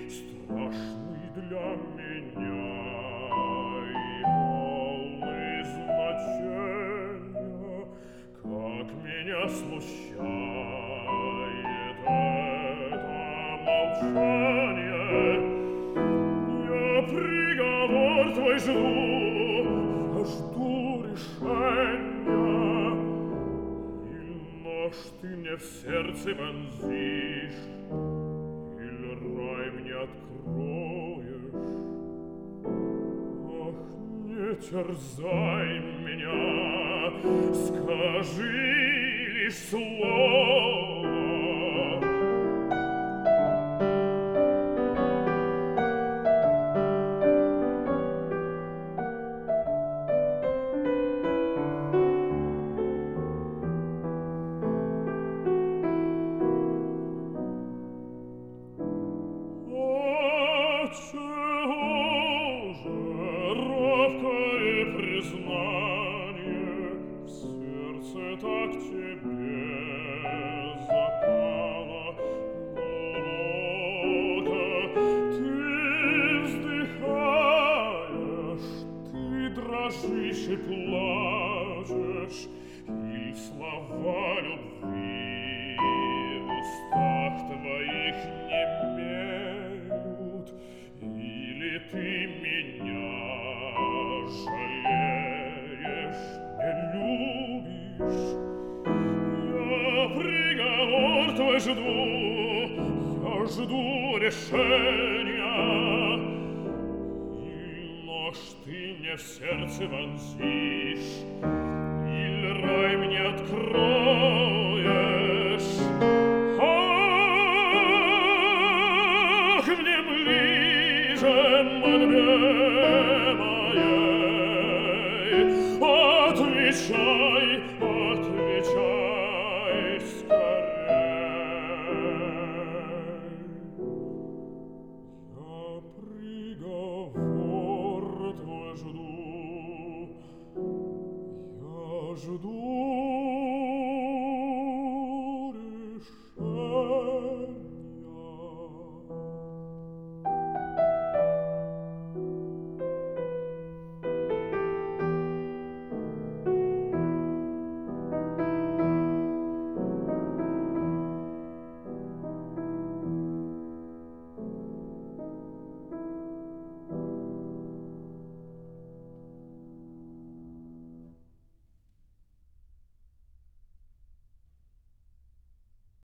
страшный для меня и полный значения, как меня смущает это молчание. Я приговор твой жду, я жду решения, и нож ты мне в сердце вонзишь, или рай мне откроешь. Ах, не терзай меня, скажи лишь слово. Отчего же робкое признание в сердце так тебе запало глубоко? Ты вздыхаешь, ты дрожишь и плачешь, и слова любви в устах твоих немеют, или ты меня жалеешь, не любишь? Я приговор твой жду, я жду решения, и нож ты мне в сердце вонзишь, или рай мне откроешь. Ах, внемли же мольбе моей, отвечай